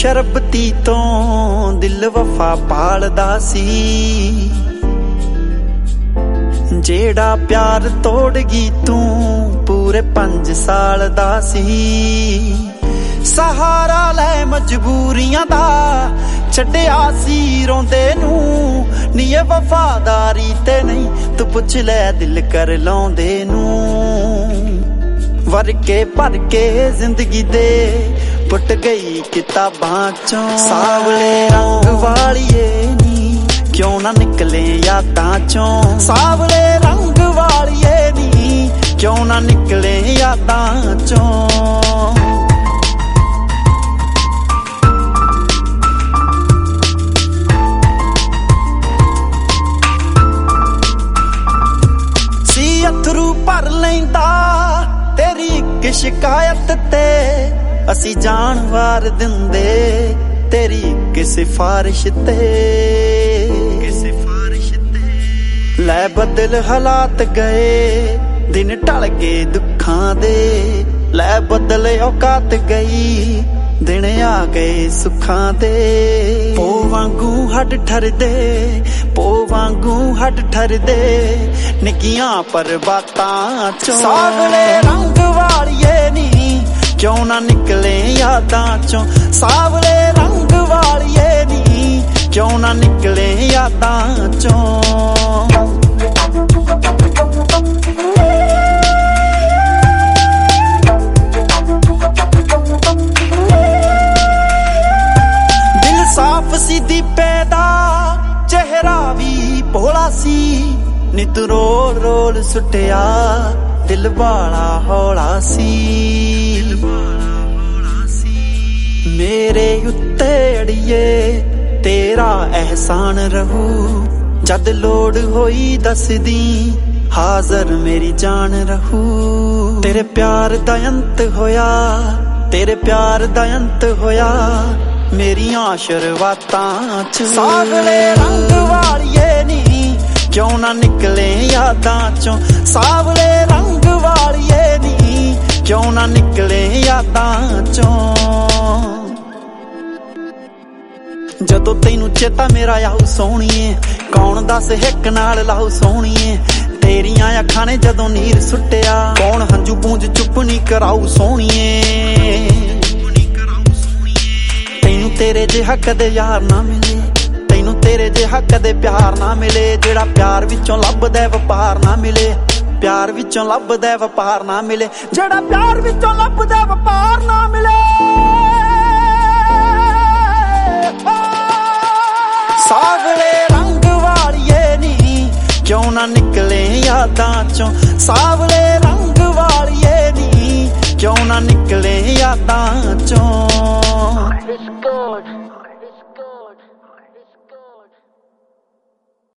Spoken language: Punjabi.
ਸ਼ਰਬਤੀ ਤੋਂ ਦਿਲ ਵਫਾ ਪਾਲਦਾ ਸੀ, ਜਿਹੜਾ ਪਿਆਰ ਤੋੜ ਗਈ ਤੂੰ ਪੂਰੇ 5 ਸਾਲ ਦਾ ਸੀ। ਸਹਾਰਾ ਲੈ ਮਜਬੂਰੀਆਂ ਦਾ ਛੱਡਿਆ ਸੀ ਰੋਂਦੇ ਨੂੰ, ਨੀ ਇਹ ਵਫਾਦਾਰੀ ਤੇ ਨਹੀਂ ਤੂੰ ਪੁੱਛ ਲੈ ਦਿਲ ਕਰ ਲਾਉਂਦੇ ਨੂੰ। ਵਰ ਕੇ ਭਰ ਕੇ ਜ਼ਿੰਦਗੀ ਦੇ ਪੁੱਟ ਗਈ ਕਿਤਾਬਾਂ ਚੋਂ, ਸਾਵਲੇ ਰੰਗ ਵਾਲੀਏ ਨੀ ਕਿਉਂ ਨਾ ਨਿਕਲੇ ਯਾਦਾਂ ਚੋਂ, ਸਾਵਲੇ ਰੰਗ ਵਾਲੀਏ ਨੀ ਕਿਉਂ ਨਾ ਨਿਕਲੇ ਯਾਦਾਂ ਚੋਂ। ਸੀ ਅਥਰੂ ਭਰ ਲੈਂਦਾ ਤੇਰੀ ਇੱਕ ਸ਼ਿਕਾਇਤ ਤੇ, ਅਸੀਂ ਜਾਨ ਵਾਰ ਦਿੰਦੇ ਤੇਰੀ ਇੱਕ ਸਿਫਾਰਿਸ਼ ਤੇ। ਲੈ ਬਦਲ ਹਾਲਾਤ ਗਏ ਦਿਨ ਢਲ ਗਏ ਦੁੱਖਾਂ ਦੇ, ਲੈ ਬਦਲ ਔਕਾਤ ਗਈ ਦਿਨ ਆ ਗਏ ਸੁੱਖਾਂ ਦੇ। ਪੋ ਵਾਂਗੂ ਹੱਡ ਠਰਦੇ, ਪੋ ਵਾਂਗੂ ਹੱਡ ਠਰਦੇ ਨਿੱਕੀਆਂ ਪਰਬਾਤਾਂ ਚੋਂ, ਸਾਵਲੇ ਰੰਗ ਵਾਲੀਏ ਨੀ ਕਿਉਂ ਨਾ ਨਿਕਲੇ ਯਾਦਾਂ ਚੋਂ, ਸਾਵਲੇ ਰੰਗ ਵਾਲੀਏ ਨੀ ਕਿਉਂ ਨਾ ਨਿਕਲੇ ਯਾਦਾਂ ਚੋਂ। ਦਿਲ ਸਾਫ਼ ਸੀ ਦੀਪੇ ਦਾ ਚਿਹਰਾ ਵੀ ਭੋਲਾ ਸੀ, ਨਿਤ ਰੋਲ ਰੋਲ ਸੁੱਟਿਆ ਦਿਲ ਵਾਲਾ ਹੌਲਾ ਸੀ। ਮੇਰੇ ਉੱਤੇ ਅੜੀਏ ਤੇਰਾ ਅਹਿਸਾਨ ਰਹੂ, ਜਦ ਲੋੜ ਹੋਈ ਦੱਸਦੀ ਹਾਜ਼ਰ ਮੇਰੀ ਜਾਨ ਰਹੂ। ਤੇਰੇ ਪਿਆਰ ਦਾ ਅੰਤ ਹੋਇਆ, ਤੇਰੇ ਪਿਆਰ ਦਾ ਅੰਤ ਹੋਇਆ ਮੇਰੀਆਂ ਸ਼ੁਰੂਆਤਾਂ ਚ। ਸਾਵਲੇ ਰੰਗ ਵਾਲੀਏ ਨੀ ਕਿਉਂ ਨਾ ਨਿਕਲੇ ਯਾਦਾਂ ਚੋਂ, ਸਾਵਲੇ ਰੰਗ ਵਾਲੀਏ ਨੀ ਕਿਉਂ ਨਾ ਨਿਕਲੇ ਯਾਦਾਂ ਚੋਂ। ਜਦੋਂ ਤੈਨੂੰ ਚੇਤਾ ਮੇਰਾ ਆਊ ਸੋਹਣੀਏ, ਕੌਣ ਦੱਸ ਹਿੱਕ ਨਾਲ ਲਾਊ ਸੋਹਣੀਏ, ਤੇਰੀਆਂ ਅੱਖਾਂ ਨੇ ਜਦੋਂ ਨੀਰ ਸੁੱਟਿਆ ਕੌਣ ਹੰਝੂ ਪੂੰਝ ਚੁੱਪ ਨੀ ਕਰਾਊ ਸੋਹਣੀਏ। ਤੈਨੂੰ ਤੇਰੇ ਜਿਹਾ ਕਦੇ ਯਾਰ ਨਾ ਮਿਲੇ, ਤੈਨੂੰ ਤੇਰੇ ਜਿਹਾ ਕਦੇ ਪਿਆਰ ਨਾ ਮਿਲੇ, ਜਿਹੜਾ ਪਿਆਰ ਵਿੱਚੋਂ ਲੱਭਦਾ ਵਪਾਰ ਨਾ ਮਿਲੇ, ਪਿਆਰ ਵਿੱਚੋਂ ਲੱਭਦਾ ਵਪਾਰ ਨਾ ਮਿਲੇ, ਜਿਹੜਾ ਪਿਆਰ ਵਿੱਚੋਂ ਲੱਭਦਾ ਵਪਾਰ ਨਾ ਮਿਲੇ। ਸਾਵਲੇ ਰੰਗ ਵਾਲੀਏ ਨੀ ਕਿਉਂ ਨਾ ਨਿਕਲੇ ਯਾਦਾਂ ਚੋਂ, ਸਾਵਲੇ ਰੰਗ ਵਾਲੀਏ ਨੀ ਕਿਉਂ ਨਾ ਨਿਕਲੇ ਯਾਦਾਂ